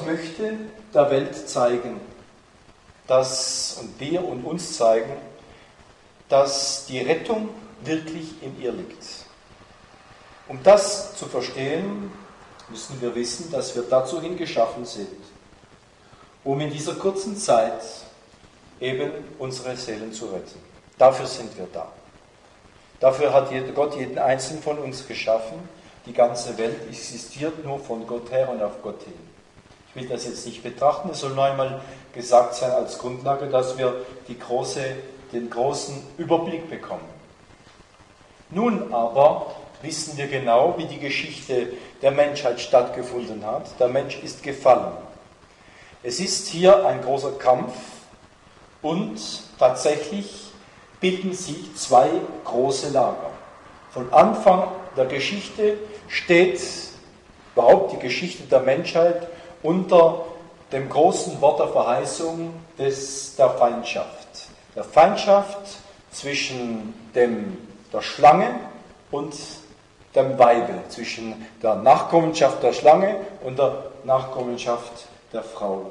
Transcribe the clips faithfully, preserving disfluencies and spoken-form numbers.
möchte der Welt zeigen, dass, und wir und uns zeigen, dass die Rettung wirklich in ihr liegt. Um das zu verstehen, müssen wir wissen, dass wir dazu hin geschaffen sind, um in dieser kurzen Zeit eben unsere Seelen zu retten. Dafür sind wir da. Dafür hat Gott jeden Einzelnen von uns geschaffen. Die ganze Welt existiert nur von Gott her und auf Gott hin. Ich will das jetzt nicht betrachten, es soll nur einmal gesagt sein als Grundlage, dass wir die große, den großen Überblick bekommen. Nun aber wissen wir genau, wie die Geschichte der Menschheit stattgefunden hat. Der Mensch ist gefallen. Es ist hier ein großer Kampf und tatsächlich bilden sich zwei große Lager. Von Anfang der Geschichte steht überhaupt die Geschichte der Menschheit unter dem großen Wort der Verheißung des, der Feindschaft. Der Feindschaft zwischen dem, der Schlange und dem Weibe, zwischen der Nachkommenschaft der Schlange und der Nachkommenschaft der Frau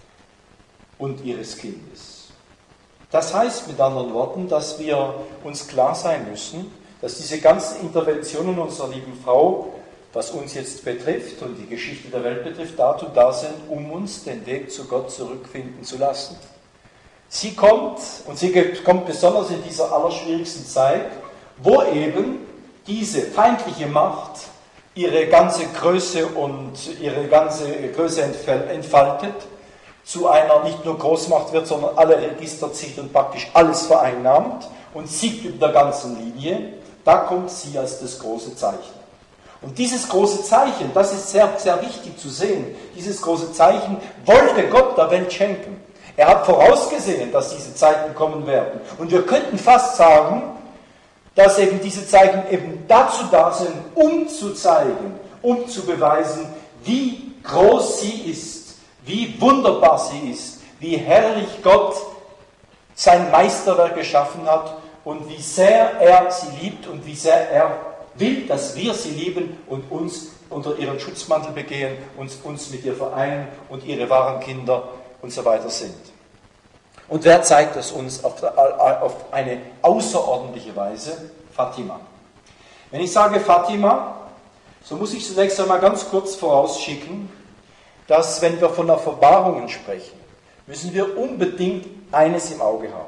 und ihres Kindes. Das heißt mit anderen Worten, dass wir uns klar sein müssen, dass diese ganzen Interventionen unserer lieben Frau, was uns jetzt betrifft und die Geschichte der Welt betrifft, dazu da sind, um uns den Weg zu Gott zurückfinden zu lassen. Sie kommt, und sie kommt besonders in dieser allerschwierigsten Zeit, wo eben diese feindliche Macht ihre ganze Größe und ihre ganze Größe entfaltet, zu einer nicht nur Großmacht wird, sondern alle Register zieht und praktisch alles vereinnahmt und siegt über der ganzen Linie, da kommt sie als das große Zeichen. Und dieses große Zeichen, das ist sehr, sehr wichtig zu sehen, dieses große Zeichen wollte Gott der Welt schenken. Er hat vorausgesehen, dass diese Zeiten kommen werden. Und wir könnten fast sagen, dass eben diese Zeichen eben dazu da sind, um zu zeigen, um zu beweisen, wie groß sie ist, wie wunderbar sie ist, wie herrlich Gott sein Meisterwerk geschaffen hat und wie sehr er sie liebt und wie sehr er will, dass wir sie lieben und uns unter ihren Schutzmantel begehen und uns mit ihr vereinen und ihre wahren Kinder und so weiter sind. Und wer zeigt es uns auf eine außerordentliche Weise? Fatima. Wenn ich sage Fatima, so muss ich zunächst einmal ganz kurz vorausschicken, dass wenn wir von Offenbarungen sprechen, müssen wir unbedingt eines im Auge haben.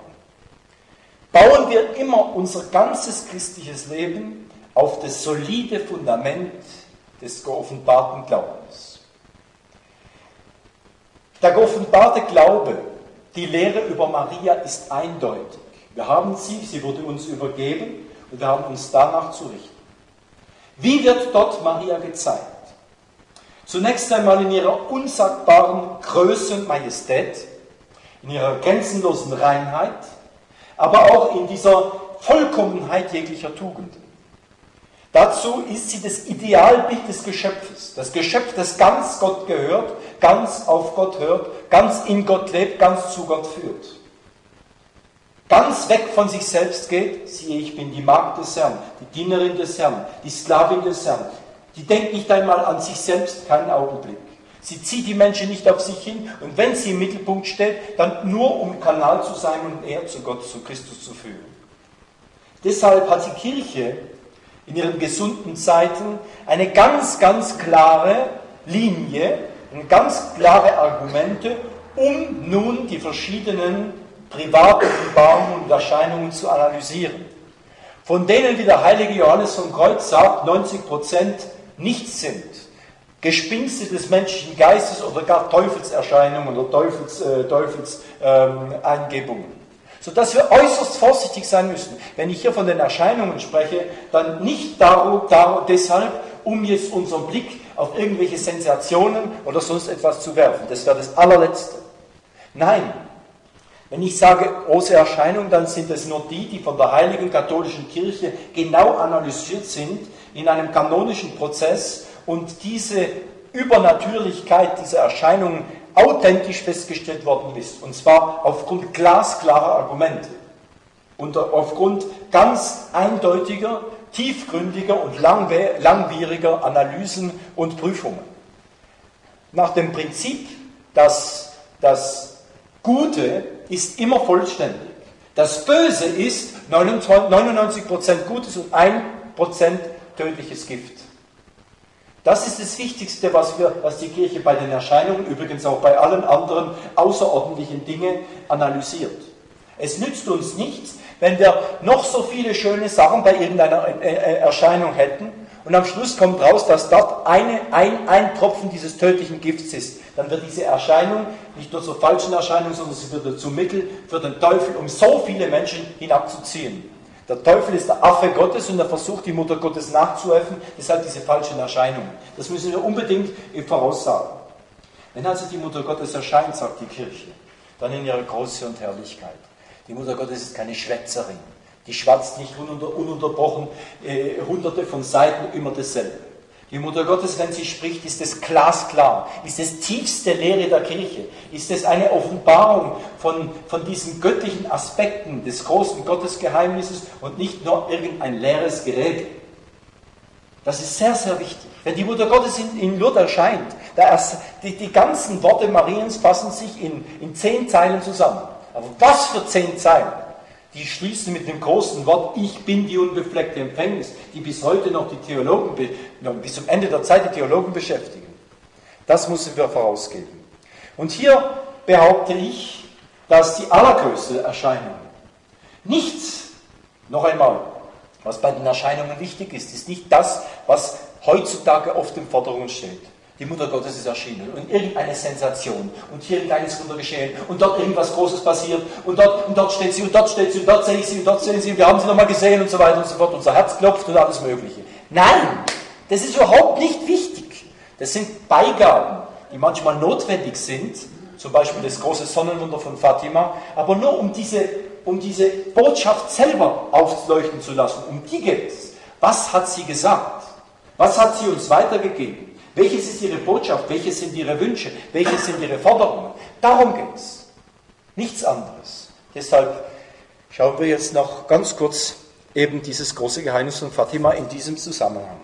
Bauen wir immer unser ganzes christliches Leben auf das solide Fundament des geoffenbarten Glaubens. Der geoffenbarte Glaube, die Lehre über Maria ist eindeutig. Wir haben sie, sie wurde uns übergeben und wir haben uns danach zu richten. Wie wird dort Maria gezeigt? Zunächst einmal in ihrer unsagbaren Größe und Majestät, in ihrer grenzenlosen Reinheit, aber auch in dieser Vollkommenheit jeglicher Tugenden. Dazu ist sie das Idealbild des Geschöpfes. Das Geschöpf, das ganz Gott gehört, ganz auf Gott hört, ganz in Gott lebt, ganz zu Gott führt. Ganz weg von sich selbst geht, siehe, ich bin die Magd des Herrn, die Dienerin des Herrn, die Sklavin des Herrn. Die denkt nicht einmal an sich selbst, keinen Augenblick. Sie zieht die Menschen nicht auf sich hin und wenn sie im Mittelpunkt steht, dann nur um Kanal zu sein und eher zu Gott, zu Christus zu führen. Deshalb hat die Kirche in ihren gesunden Zeiten eine ganz, ganz klare Linie und ganz klare Argumente, um nun die verschiedenen Privatoffenbarungen und Erscheinungen zu analysieren. Von denen, wie der heilige Johannes vom Kreuz sagt, neunzig Prozent nichts sind. Gespinste des menschlichen Geistes oder gar Teufelserscheinungen oder Teufels, äh, Teufelseingebungen. Ähm, Sodass wir äußerst vorsichtig sein müssen. Wenn ich hier von den Erscheinungen spreche, dann nicht darum, darum, deshalb, um jetzt unseren Blick auf irgendwelche Sensationen oder sonst etwas zu werfen. Das wäre das allerletzte. Nein, wenn ich sage große Erscheinungen, dann sind es nur die, die von der heiligen katholischen Kirche genau analysiert sind in einem kanonischen Prozess und diese Übernatürlichkeit dieser Erscheinungen authentisch festgestellt worden ist. Und zwar aufgrund glasklarer Argumente und aufgrund ganz eindeutiger, tiefgründiger und langwieriger Analysen und Prüfungen. Nach dem Prinzip dass das Gute ist immer vollständig. Das Böse ist neunundneunzig Prozent Gutes und ein Prozent tödliches Gift. Das ist das Wichtigste, was, wir, was die Kirche bei den Erscheinungen, übrigens auch bei allen anderen außerordentlichen Dingen analysiert. Es nützt uns nichts, wenn wir noch so viele schöne Sachen bei irgendeiner Erscheinung hätten und am Schluss kommt raus, dass dort eine, ein, ein Tropfen dieses tödlichen Gifts ist. Dann wird diese Erscheinung nicht nur zur falschen Erscheinung, sondern sie wird zum Mittel für den Teufel, um so viele Menschen hinabzuziehen. Der Teufel ist der Affe Gottes und er versucht, die Mutter Gottes nachzuäffen, deshalb diese falschen Erscheinungen. Das müssen wir unbedingt voraussagen. Wenn also die Mutter Gottes erscheint, sagt die Kirche, dann in ihrer Größe und Herrlichkeit. Die Mutter Gottes ist keine Schwätzerin. Die schwatzt nicht ununterbrochen äh, hunderte von Seiten immer dasselbe. Die Mutter Gottes, wenn sie spricht, ist es glasklar, ist es tiefste Lehre der Kirche, ist es eine Offenbarung von, von diesen göttlichen Aspekten des großen Gottesgeheimnisses und nicht nur irgendein leeres Gerede. Das ist sehr, sehr wichtig. Wenn die Mutter Gottes in, in Lourdes erscheint, da erst, die, die ganzen Worte Mariens fassen sich in, in zehn Zeilen zusammen. Aber was für zehn Zeilen? Die schließen mit dem großen Wort, ich bin die unbefleckte Empfängnis, die bis heute noch die Theologen, bis zum Ende der Zeit die Theologen beschäftigen. Das müssen wir vorausgeben. Und hier behaupte ich, dass die allergrößte Erscheinung nichts, noch einmal, was bei den Erscheinungen wichtig ist, ist nicht das, was heutzutage oft im Vordergrund steht. Die Mutter Gottes ist erschienen und irgendeine Sensation und hier ein kleines Wunder geschehen und dort irgendwas Großes passiert und dort, und dort steht sie und dort steht sie und dort sehe ich sie und dort sehen sie und wir haben sie nochmal gesehen und so weiter und so fort. Unser Herz klopft und alles Mögliche. Nein, das ist überhaupt nicht wichtig. Das sind Beigaben, die manchmal notwendig sind, zum Beispiel das große Sonnenwunder von Fatima, aber nur um diese, um diese Botschaft selber aufleuchten zu lassen. Um die geht es. Was hat sie gesagt? Was hat sie uns weitergegeben? Welches ist ihre Botschaft? Welche sind ihre Wünsche? Welche sind ihre Forderungen? Darum geht es. Nichts anderes. Deshalb schauen wir jetzt noch ganz kurz eben dieses große Geheimnis von Fatima in diesem Zusammenhang.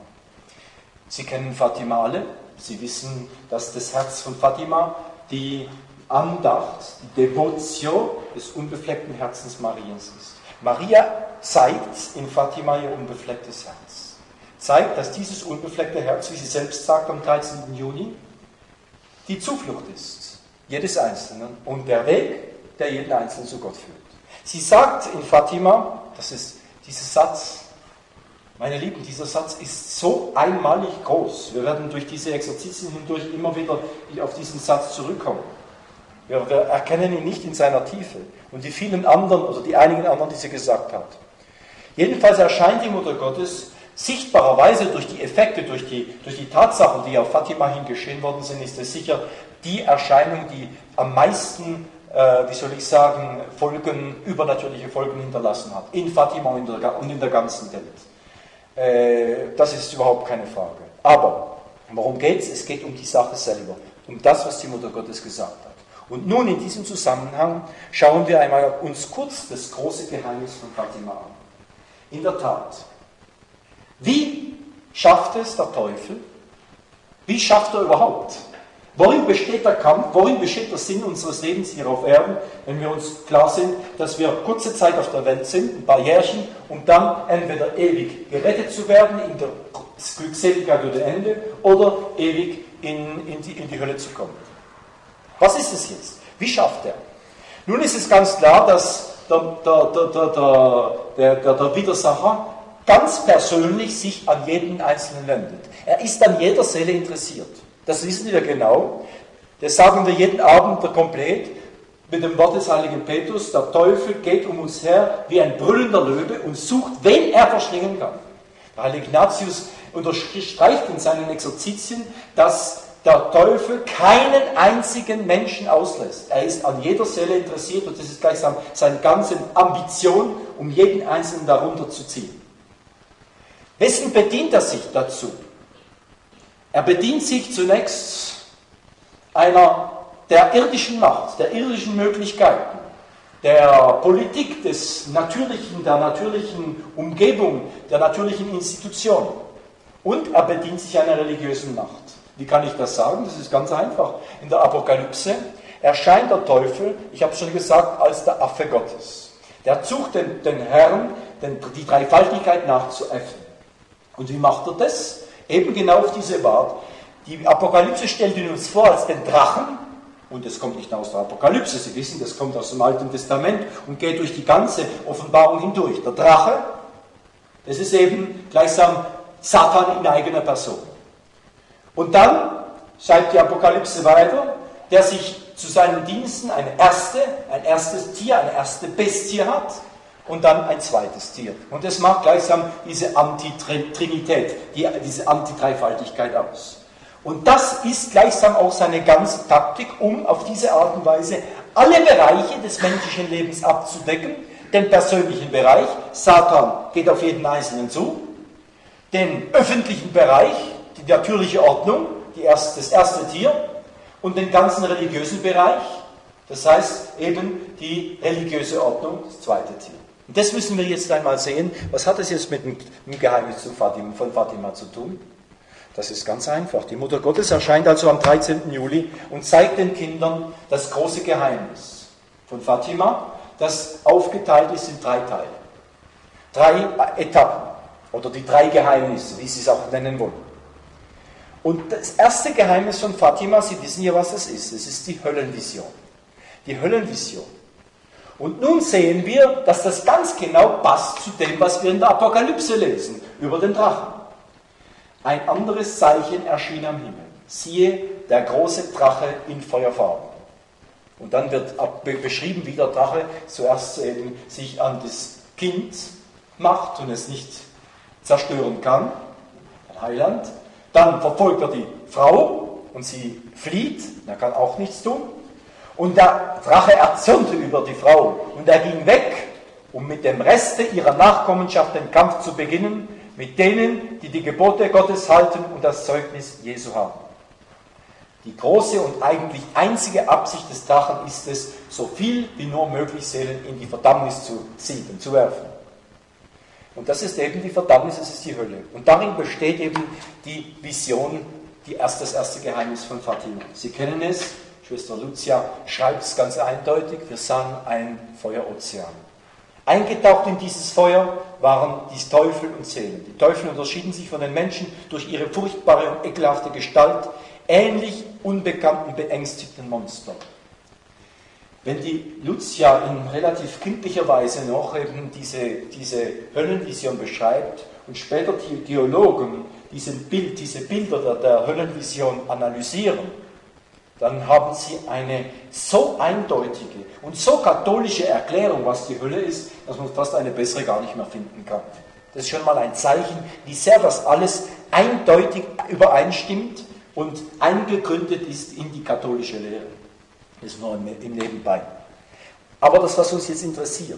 Sie kennen Fatima alle. Sie wissen, dass das Herz von Fatima die Andacht, die Devotio des unbefleckten Herzens Mariens ist. Maria zeigt in Fatima ihr unbeflecktes Herz. Zeigt, dass dieses unbefleckte Herz, wie sie selbst sagt am dreizehnten Juni, die Zuflucht ist, jedes Einzelnen und der Weg, der jeden Einzelnen zu Gott führt. Sie sagt in Fatima, das ist dieser Satz, meine Lieben, dieser Satz ist so einmalig groß. Wir werden durch diese Exerzitien hindurch immer wieder auf diesen Satz zurückkommen. Wir, wir erkennen ihn nicht in seiner Tiefe und die vielen anderen, oder die einigen anderen, die sie gesagt hat. Jedenfalls erscheint die Mutter Gottes sichtbarerweise durch die Effekte, durch die, durch die Tatsachen, die auf Fatima hin geschehen worden sind, ist es sicher die Erscheinung, die am meisten, äh, wie soll ich sagen, Folgen, übernatürliche Folgen hinterlassen hat. In Fatima und in der, und in der ganzen Welt. Äh, das ist überhaupt keine Frage. Aber, worum geht es? Es geht um die Sache selber. Um das, was die Mutter Gottes gesagt hat. Und nun in diesem Zusammenhang schauen wir einmal uns kurz das große Geheimnis von Fatima an. In der Tat, wie schafft es der Teufel? Wie schafft er überhaupt? Worin besteht der Kampf? Worin besteht der Sinn unseres Lebens hier auf Erden, wenn wir uns klar sind, dass wir kurze Zeit auf der Welt sind, ein paar Jährchen, um dann entweder ewig gerettet zu werden, in der Glückseligkeit oder Ende, oder ewig in, in, die, in die Hölle zu kommen. Was ist es jetzt? Wie schafft er? Nun ist es ganz klar, dass der, der, der, der, der, der, der Widersacher ganz persönlich sich an jeden Einzelnen wendet. Er ist an jeder Seele interessiert. Das wissen wir genau. Das sagen wir jeden Abend komplett mit dem Wort des heiligen Petrus. Der Teufel geht um uns her wie ein brüllender Löwe und sucht, wen er verschlingen kann. Der heilige Ignatius unterstreicht in seinen Exerzitien, dass der Teufel keinen einzigen Menschen auslässt. Er ist an jeder Seele interessiert und das ist gleichsam seine ganze Ambition, um jeden Einzelnen darunter zu ziehen. Wessen bedient er sich dazu? Er bedient sich zunächst einer der irdischen Macht, der irdischen Möglichkeiten, der Politik des natürlichen, der natürlichen Umgebung, der natürlichen Institutionen. Und er bedient sich einer religiösen Macht. Wie kann ich das sagen? Das ist ganz einfach. In der Apokalypse erscheint der Teufel, ich habe es schon gesagt, als der Affe Gottes. Der sucht den, den Herrn, den, die Dreifaltigkeit nachzuäffen. Und wie macht er das? Eben genau auf diese Art. Die Apokalypse stellt ihn uns vor als den Drachen, und das kommt nicht aus der Apokalypse, Sie wissen, das kommt aus dem Alten Testament und geht durch die ganze Offenbarung hindurch. Der Drache, das ist eben gleichsam Satan in eigener Person. Und dann schreibt die Apokalypse weiter, der sich zu seinen Diensten eine erste, ein erstes Tier, eine erste Bestie hat und dann ein zweites Tier. Und das macht gleichsam diese Antitrinität, die, diese Antidreifaltigkeit aus. Und das ist gleichsam auch seine ganze Taktik, um auf diese Art und Weise alle Bereiche des menschlichen Lebens abzudecken. Den persönlichen Bereich, Satan geht auf jeden Einzelnen zu, den öffentlichen Bereich, die natürliche Ordnung, die erste, das erste Tier, und den ganzen religiösen Bereich, das heißt eben die religiöse Ordnung, das zweite Tier. Und das müssen wir jetzt einmal sehen. Was hat es jetzt mit dem, mit dem Geheimnis von Fatima zu tun? Das ist ganz einfach. Die Mutter Gottes erscheint also am dreizehnten Juli und zeigt den Kindern das große Geheimnis von Fatima, das aufgeteilt ist in drei Teile. Drei Etappen oder die drei Geheimnisse, wie Sie es auch nennen wollen. Und das erste Geheimnis von Fatima, Sie wissen ja, was es ist. Es ist die Höllenvision. Die Höllenvision. Und nun sehen wir, dass das ganz genau passt zu dem, was wir in der Apokalypse lesen, über den Drachen. Ein anderes Zeichen erschien am Himmel. Siehe, der große Drache in Feuerfarben. Und dann wird beschrieben, wie der Drache zuerst eben sich an das Kind macht und es nicht zerstören kann, ein Heiland. Dann verfolgt er die Frau und sie flieht, er kann auch nichts tun. Und der Drache erzürnte über die Frau und er ging weg, um mit dem Reste ihrer Nachkommenschaft den Kampf zu beginnen, mit denen, die die Gebote Gottes halten und das Zeugnis Jesu haben. Die große und eigentlich einzige Absicht des Drachen ist es, so viel wie nur möglich Seelen in die Verdammnis zu ziehen, zu werfen. Und das ist eben die Verdammnis, das ist die Hölle. Und darin besteht eben die Vision, die erst, das erste Geheimnis von Fatima. Sie kennen es, Schwester Lucia schreibt es ganz eindeutig, wir sahen ein Feuerozean. Eingetaucht in dieses Feuer waren die Teufel und Seelen. Die Teufel unterschieden sich von den Menschen durch ihre furchtbare und ekelhafte Gestalt, ähnlich unbekannten, beängstigten Monstern. Wenn die Lucia in relativ kindlicher Weise noch eben diese, diese Höllenvision beschreibt und später die Theologen diesen Bild, diese Bilder der, der Höllenvision analysieren, dann haben sie eine so eindeutige und so katholische Erklärung, was die Hölle ist, dass man fast eine bessere gar nicht mehr finden kann. Das ist schon mal ein Zeichen, wie sehr das alles eindeutig übereinstimmt und eingegründet ist in die katholische Lehre. Das ist nur im Nebenbei. Aber das, was uns jetzt interessiert,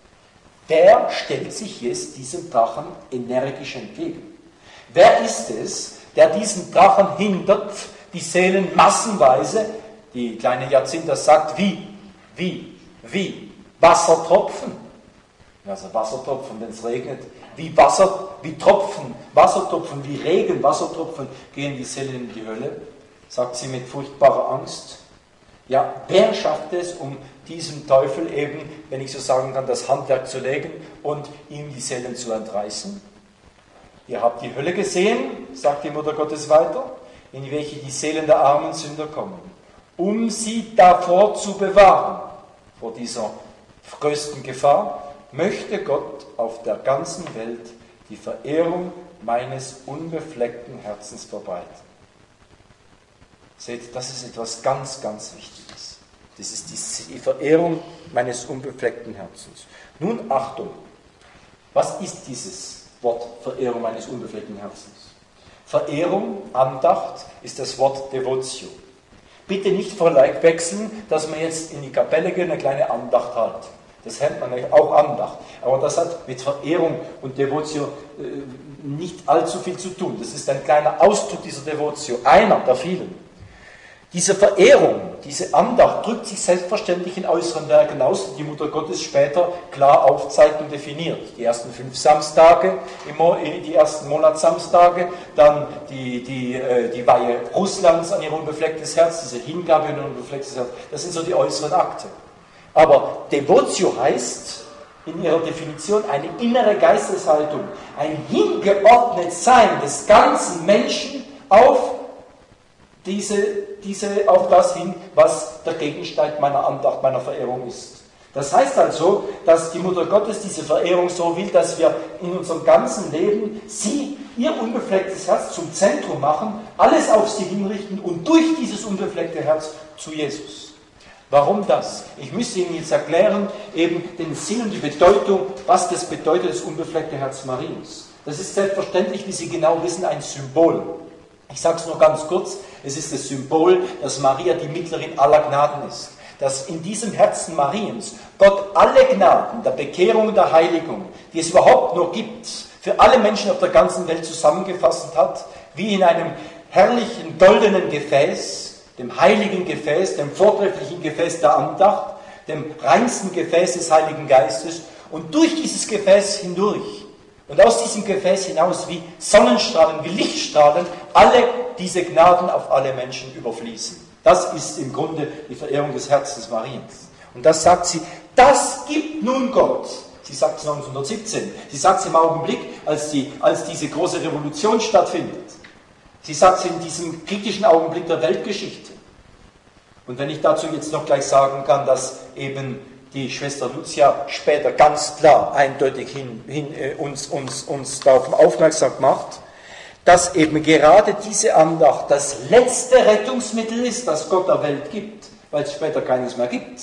der stellt sich jetzt diesem Drachen energisch entgegen. Wer ist es, der diesen Drachen hindert, die Seelen massenweise, die kleine Jacinta sagt, wie, wie, wie, Wassertropfen. Also Wassertropfen, wenn es regnet, wie Wasser, wie Tropfen, Wassertropfen, wie Regen, Wassertropfen gehen die Seelen in die Hölle, sagt sie mit furchtbarer Angst. Ja, wer schafft es, um diesem Teufel eben, wenn ich so sagen kann, das Handwerk zu legen und ihm die Seelen zu entreißen? Ihr habt die Hölle gesehen, sagt die Mutter Gottes weiter, in welche die Seelen der armen Sünder kommen, um sie davor zu bewahren, vor dieser größten Gefahr, möchte Gott auf der ganzen Welt die Verehrung meines unbefleckten Herzens verbreiten. Seht, das ist etwas ganz, ganz Wichtiges. Das ist die Verehrung meines unbefleckten Herzens. Nun Achtung, was ist dieses Wort Verehrung meines unbefleckten Herzens? Verehrung, Andacht, ist das Wort Devotio. Bitte nicht verwechseln, dass man jetzt in die Kapelle geht und eine kleine Andacht hat. Das nennt man auch Andacht. Aber das hat mit Verehrung und Devotio nicht allzu viel zu tun. Das ist ein kleiner Ausdruck dieser Devotio, einer der vielen. Diese Verehrung, diese Andacht drückt sich selbstverständlich in äußeren Werken aus, die die Mutter Gottes später klar aufzeigt und definiert. Die ersten fünf Samstage, die ersten Monatssamstage, dann die, die, die Weihe Russlands an ihr unbeflecktes Herz, diese Hingabe an ihr unbeflecktes Herz, das sind so die äußeren Akte. Aber Devotio heißt in ihrer Definition eine innere Geisteshaltung, ein Hingeordnetsein des ganzen Menschen auf Diese, diese, auf das hin, was der Gegenstand meiner Andacht, meiner Verehrung ist. Das heißt also, dass die Mutter Gottes diese Verehrung so will, dass wir in unserem ganzen Leben sie, ihr unbeflecktes Herz zum Zentrum machen, alles auf sie hinrichten und durch dieses unbefleckte Herz zu Jesus. Warum das? Ich müsste Ihnen jetzt erklären, eben den Sinn und die Bedeutung, was das bedeutet, das unbefleckte Herz Mariens. Das ist selbstverständlich, wie Sie genau wissen, ein Symbol. Ich sage es nur ganz kurz, es ist das Symbol, dass Maria die Mittlerin aller Gnaden ist. Dass in diesem Herzen Mariens Gott alle Gnaden der Bekehrung und der Heiligung, die es überhaupt nur gibt, für alle Menschen auf der ganzen Welt zusammengefasst hat, wie in einem herrlichen goldenen Gefäß, dem heiligen Gefäß, dem vortrefflichen Gefäß der Andacht, dem reinsten Gefäß des Heiligen Geistes und durch dieses Gefäß hindurch und aus diesem Gefäß hinaus wie Sonnenstrahlen, wie Lichtstrahlen, alle diese Gnaden auf alle Menschen überfließen. Das ist im Grunde die Verehrung des Herzens Mariens. Und das sagt sie, das gibt nun Gott. Sie sagt es neunzehnhundertsiebzehn. Sie sagt es im Augenblick, als, die, als diese große Revolution stattfindet. Sie sagt es in diesem kritischen Augenblick der Weltgeschichte. Und wenn ich dazu jetzt noch gleich sagen kann, dass eben die Schwester Lucia später ganz klar, eindeutig hin, hin, äh, uns, uns, uns darauf aufmerksam macht, dass eben gerade diese Andacht das letzte Rettungsmittel ist, das Gott der Welt gibt, weil es später keines mehr gibt.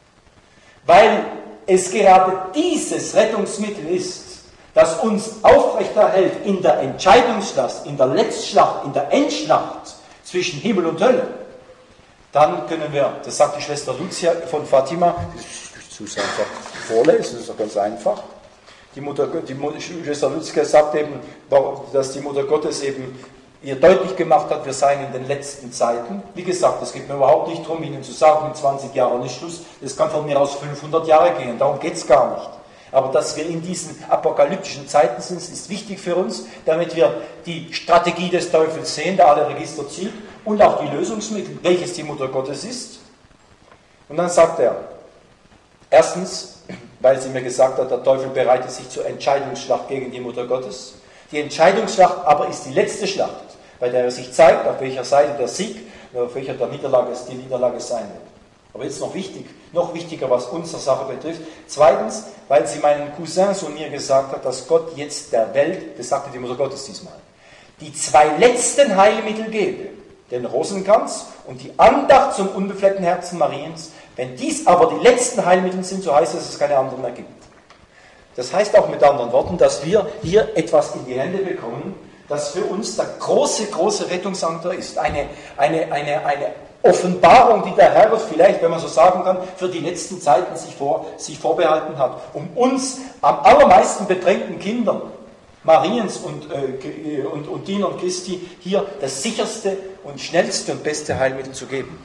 Weil es gerade dieses Rettungsmittel ist, das uns aufrechterhält in der Entscheidungsschlacht, in der Letztschlacht, in der Endschlacht zwischen Himmel und Hölle. Dann können wir, das sagt die Schwester Lucia von Fatima, ich muss einfach vorlesen, das ist doch ganz einfach. Die, Mutter, die Schwester Lucia sagt eben, dass die Mutter Gottes eben ihr deutlich gemacht hat, wir seien in den letzten Zeiten. Wie gesagt, es geht mir überhaupt nicht darum, Ihnen zu sagen, in zwanzig Jahren ist Schluss. Das kann von mir aus fünfhundert Jahre gehen, darum geht es gar nicht. Aber dass wir in diesen apokalyptischen Zeiten sind, ist wichtig für uns, damit wir die Strategie des Teufels sehen, der alle Register zieht, und auch die Lösungsmittel, welches die Mutter Gottes ist. Und dann sagt er, erstens, weil sie mir gesagt hat, der Teufel bereitet sich zur Entscheidungsschlacht gegen die Mutter Gottes. Die Entscheidungsschlacht aber ist die letzte Schlacht, bei der er sich zeigt, auf welcher Seite der Sieg oder auf welcher der Niederlage es die Niederlage sein wird. Aber jetzt noch wichtig, noch wichtiger, was unsere Sache betrifft. Zweitens, weil sie meinen Cousins und mir gesagt hat, dass Gott jetzt der Welt, das sagte die Mutter Gottes diesmal, die zwei letzten Heilmittel gebe, den Rosenkranz und die Andacht zum unbefleckten Herzen Mariens. Wenn dies aber die letzten Heilmittel sind, so heißt es, dass es keine anderen mehr gibt. Das heißt auch mit anderen Worten, dass wir hier etwas in die Hände bekommen, das für uns der große, große Rettungsanker ist. Eine, eine, eine, eine Offenbarung, die der Herr vielleicht, wenn man so sagen kann, für die letzten Zeiten sich, vor, sich vorbehalten hat, um uns am allermeisten bedrängten Kindern, Mariens und, äh, und, und Dienern Christi, hier das sicherste und schnellste und beste Heilmittel zu geben.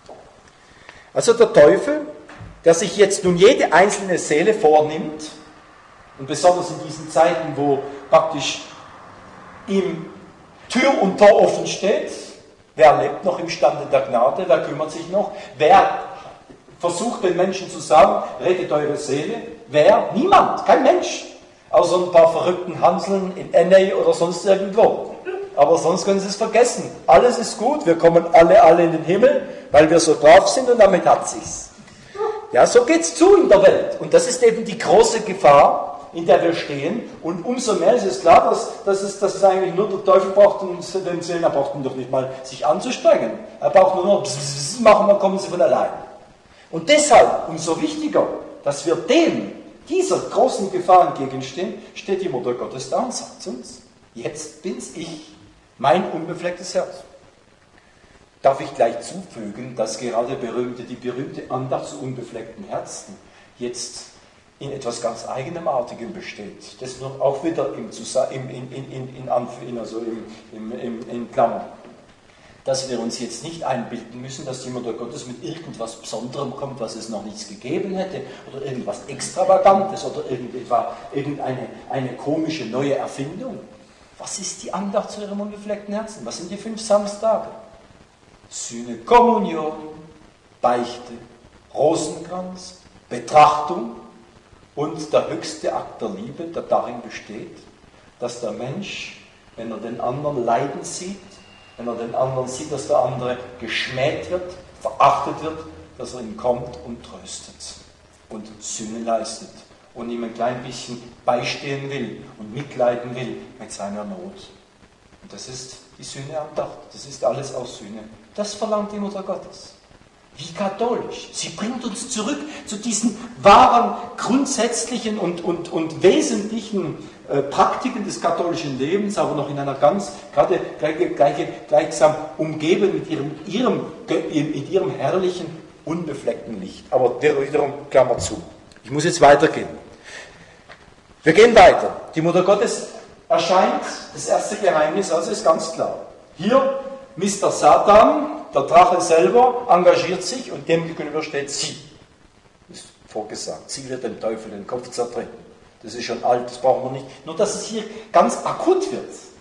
Also der Teufel, der sich jetzt nun jede einzelne Seele vornimmt, und besonders in diesen Zeiten, wo praktisch ihm Tür und Tor offen steht, wer lebt noch im Stande der Gnade, wer kümmert sich noch, wer versucht den Menschen zu sagen, rettet eure Seele, wer? Niemand, kein Mensch, außer ein paar verrückten Hanseln in N A oder sonst irgendwo. Aber sonst können Sie es vergessen. Alles ist gut, wir kommen alle, alle in den Himmel, weil wir so brav sind und damit hat sich's. Ja, so geht's zu in der Welt. Und das ist eben die große Gefahr, in der wir stehen. Und umso mehr ist es klar, dass, dass, es, dass es eigentlich nur der Teufel braucht, und den Seelen, er braucht doch nicht mal sich anzustrengen. Er braucht nur noch bzz, bzz machen, dann kommen sie von allein. Und deshalb, umso wichtiger, dass wir dem, dieser großen Gefahr entgegenstehen, steht die Mutter Gottes da und sagt uns, jetzt bin's ich, mein unbeflecktes Herz. Darf ich gleich zufügen, dass gerade berühmte, die berühmte Andacht zu unbefleckten Herzen jetzt in etwas ganz Eigenartigem besteht. Das nur auch wieder im, in, in, in, in, in, also im, im, im, in Klammern. dass wir uns jetzt nicht einbilden müssen, dass die Mutter Gottes mit irgendwas Besonderem kommt, was es noch nichts gegeben hätte, oder irgendwas Extravagantes, oder irgendetwa, irgendeine eine komische neue Erfindung. Was ist die Andacht zu ihrem unbefleckten Herzen? Was sind die fünf Samstage? Sühne, Kommunion, Beichte, Rosenkranz, Betrachtung und der höchste Akt der Liebe, der darin besteht, dass der Mensch, wenn er den anderen leiden sieht, wenn er den anderen sieht, dass der andere geschmäht wird, verachtet wird, dass er ihn kommt und tröstet und Sühne leistet und ihm ein klein bisschen beistehen will und mitleiden will mit seiner Not. Und das ist die Sühneandacht, das ist alles aus Sühne. Das verlangt die Mutter Gottes. Wie katholisch. Sie bringt uns zurück zu diesen wahren, grundsätzlichen und, und, und wesentlichen äh, Praktiken des katholischen Lebens, aber noch in einer ganz, gerade gleiche, gleiche, gleichsam umgeben mit ihrem, ihrem, mit ihrem herrlichen, unbefleckten Licht. Aber der wiederum, Klammer zu. Ich muss jetzt weitergehen. Wir gehen weiter. Die Mutter Gottes erscheint, das erste Geheimnis, also ist ganz klar. Hier, Mister Satan, der Drache selber, engagiert sich und dem gegenüber steht sie. Das ist vorgesagt. Sie wird dem Teufel den Kopf zertreten. Das ist schon alt, das brauchen wir nicht. Nur, dass es hier ganz akut wird.